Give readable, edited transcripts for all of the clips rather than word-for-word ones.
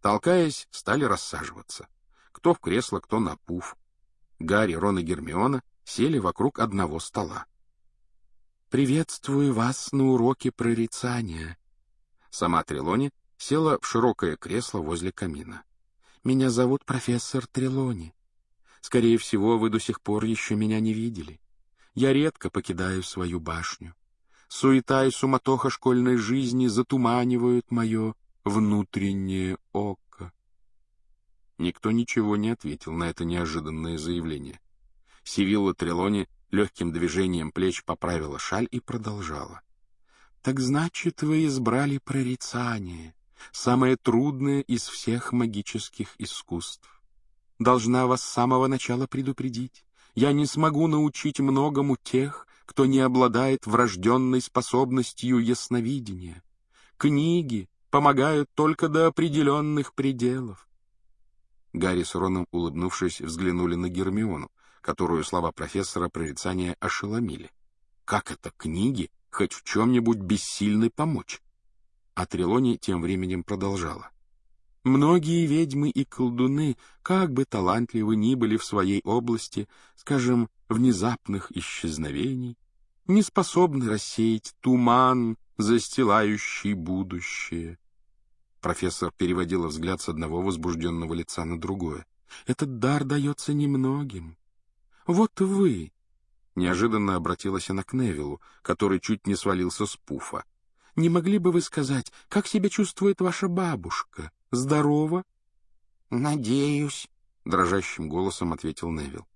Толкаясь, стали рассаживаться. Кто в кресло, кто на пуф. Гарри, Рон и Гермиона сели вокруг одного стола. «Приветствую вас на уроке прорицания». Сама Трелони села в широкое кресло возле камина. «Меня зовут профессор Трелони. Скорее всего, вы до сих пор еще меня не видели. Я редко покидаю свою башню. Суета и суматоха школьной жизни затуманивают мое внутреннее око». Никто ничего не ответил на это неожиданное заявление. Сивилла Трелони легким движением плеч поправила шаль и продолжала. «Так значит, вы избрали прорицание, самое трудное из всех магических искусств. Должна вас с самого начала предупредить. Я не смогу научить многому тех, кто не обладает врожденной способностью ясновидения. Книги помогают только до определенных пределов». Гарри с Роном, улыбнувшись, взглянули на Гермиону, которую слова профессора прорицания ошеломили. Как это книги хоть в чем-нибудь бессильны помочь? А Трелони тем временем продолжала. Многие ведьмы и колдуны, как бы талантливы ни были в своей области, скажем, внезапных исчезновений, не способны рассеять туман, застилающий будущее. Профессор переводила взгляд с одного возбужденного лица на другое. Этот дар дается немногим. Вот вы. Неожиданно обратилась она к Невиллу, который чуть не свалился с пуфа. Не могли бы вы сказать, как себя чувствует ваша бабушка? Здорова? Надеюсь, дрожащим голосом ответил Невилл.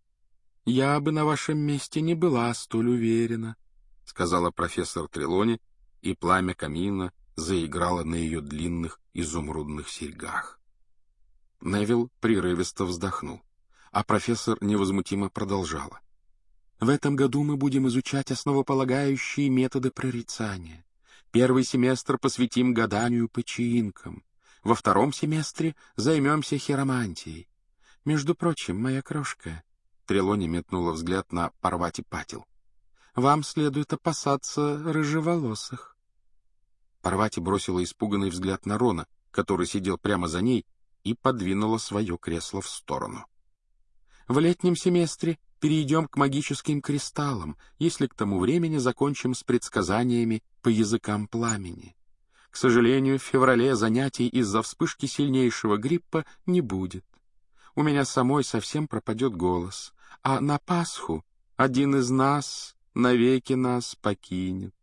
Я бы на вашем месте не была столь уверена, сказала профессор Трелони, и пламя камина заиграло на ее длинных изумрудных серьгах. Невилл прерывисто вздохнул, а профессор невозмутимо продолжала. В этом году мы будем изучать основополагающие методы прорицания. Первый семестр посвятим гаданию по чаинкам. Во втором семестре займемся хиромантией. Между прочим, моя крошка, Трелони метнула взгляд на Парвати Патил, вам следует опасаться рыжеволосых. Парвати бросила испуганный взгляд на Рона, который сидел прямо за ней, и подвинула свое кресло в сторону. В летнем семестре перейдем к магическим кристаллам, если к тому времени закончим с предсказаниями по языкам пламени. К сожалению, в феврале занятий из-за вспышки сильнейшего гриппа не будет. У меня самой совсем пропадет голос, а на Пасху один из нас навеки нас покинет.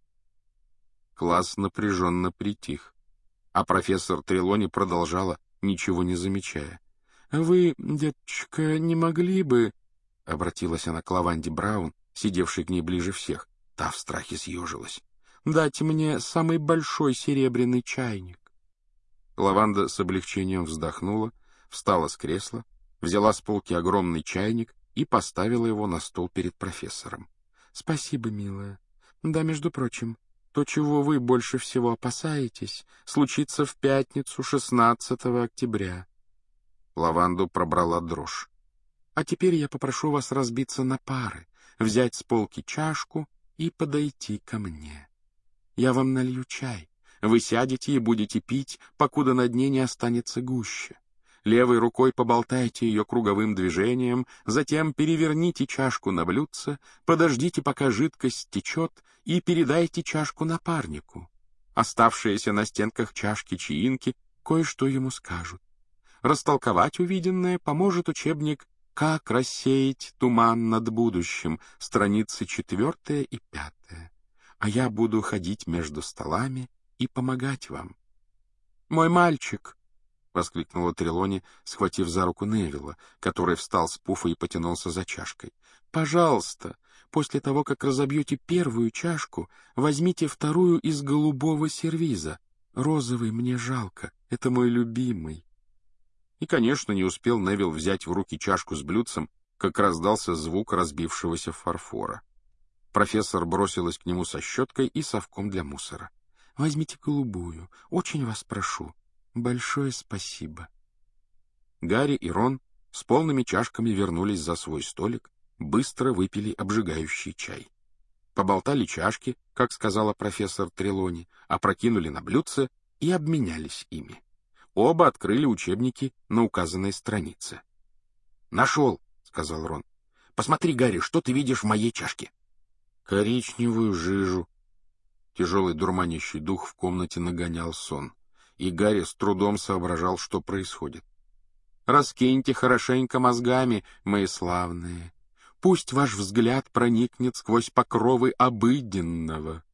Класс напряженно притих, а профессор Трелони продолжала, ничего не замечая. «Вы, деточка, не могли бы...» — обратилась она к Лаванде Браун, сидевшей к ней ближе всех. Та в страхе съежилась. «Дать мне самый большой серебряный чайник». Лаванда с облегчением вздохнула, встала с кресла, взяла с полки огромный чайник и поставила его на стол перед профессором. «Спасибо, милая. Да, между прочим, то, чего вы больше всего опасаетесь, случится в пятницу 16 октября. Лаванду пробрала дрожь. «А теперь я попрошу вас разбиться на пары, взять с полки чашку и подойти ко мне. Я вам налью чай. Вы сядете и будете пить, покуда на дне не останется гуще. Левой рукой поболтайте ее круговым движением, затем переверните чашку на блюдце, подождите, пока жидкость течет, и передайте чашку напарнику. Оставшиеся на стенках чашки чаинки кое-что ему скажут. Растолковать увиденное поможет учебник «Как рассеять туман над будущим», страницы 4 и 5. А я буду ходить между столами и помогать вам. «Мой мальчик!» — воскликнула Трелони, схватив за руку Невилла, который встал с пуфа и потянулся за чашкой. «Пожалуйста, после того, как разобьете первую чашку, возьмите вторую из голубого сервиза. Розовый мне жалко, это мой любимый». И, конечно, не успел Невилл взять в руки чашку с блюдцем, как раздался звук разбившегося фарфора. Профессор бросилась к нему со щеткой и совком для мусора. «Возьмите голубую, очень вас прошу. Большое спасибо». Гарри и Рон с полными чашками вернулись за свой столик, быстро выпили обжигающий чай. Поболтали чашки, как сказала профессор Трелони, опрокинули на блюдце и обменялись ими. Оба открыли учебники на указанной странице. «Нашел», — сказал Рон. «Посмотри, Гарри, что ты видишь в моей чашке?» «Коричневую жижу». Тяжелый дурманящий дух в комнате нагонял сон, и Гарри с трудом соображал, что происходит. «Раскиньте хорошенько мозгами, мои славные. Пусть ваш взгляд проникнет сквозь покровы обыденного.